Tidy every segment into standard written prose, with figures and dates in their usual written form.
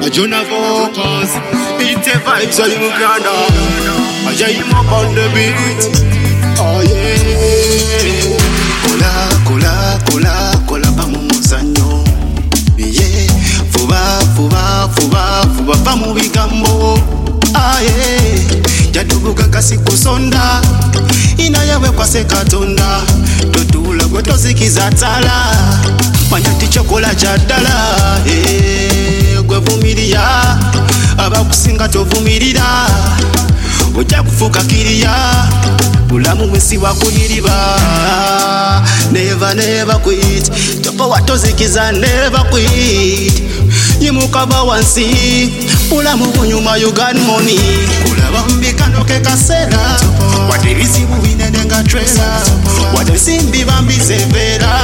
Ajuna vocals, beat the vibes of Uganda. Aja him up on the beat. Oh yeah. Kola pamu muzanyo. Yeah. Fuba pamu bigambo. Ah yeah. Jadubuka kasi kusonda. Inayawe kwa sekatonda. Totula gweto zikizatala. Manyati chokola jadala. Gwevumiria abakusinga tovumirira ojja kufuuka kiriya bulamu mwesi wakuyiriba never quit topo watozikiza never quit yimukava wansi bulamu bunyuma you got money kulaba mbikanoke kasera wate bizibu binene nga trailer wate nsimbi bambizevera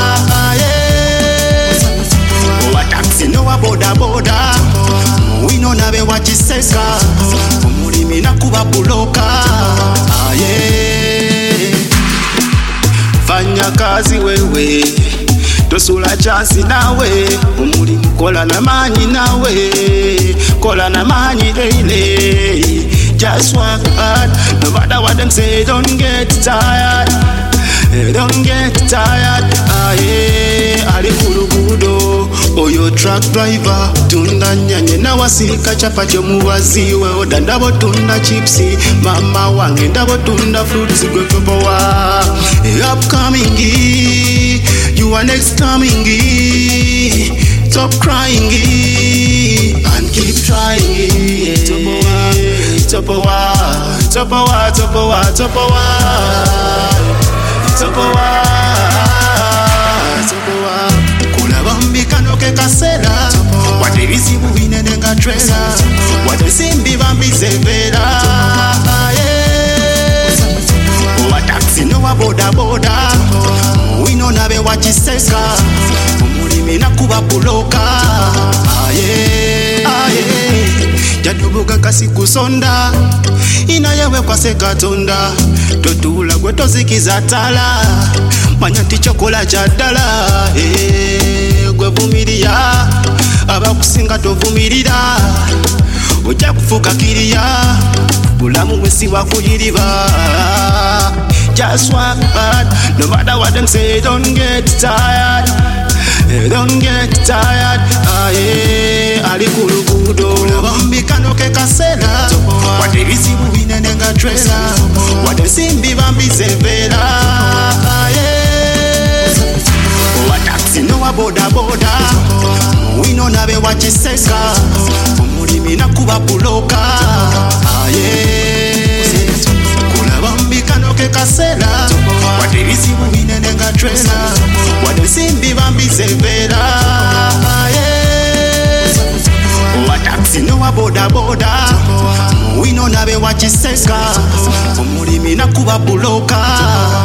taxi no wa boda wino nabe wachiseka omulimi nakuba buloka fanya kazi wewe tosula chansi nawe omulimi kola na manyi nawe kola na manyi daily just work hard no matter what them say don't get tired ali kulugudo oyo truck driver tunda nyanye na wasika chapati muwazi we odandabo tunda chipsi mama wange ndabo tunda fruits gwepowa upcoming you are next coming stop crying and keep trying topowa kulaba mbikanoke kasera wate bizibu binene nga trailer wate simbi bambizevera owa taxi nowa boda wino nabe wachiseka omulimi nakuba buloka jadubuka kasi kusonda inayewe kwa sekatonda totula gwetozikiza tala manyati chokola jadala gwevumiria abakusinga tovumirira ojja kufuuka kiriya bulamu mwesi wakuyiriba just work hard no matter what them say don't get tired ali kulugudo mbikanoke kasera wate bizibu binene nga trailer wate simbi bambizevera owa taxi nowa boda wino nabe wachiseka omulimi nakuba buloka kulaba mbikanoke kasera wate bizibu binene nga trailer wate simbi bambizevera owa taxi nowa boda wino nabe wachiseka omulimi nakuba buloka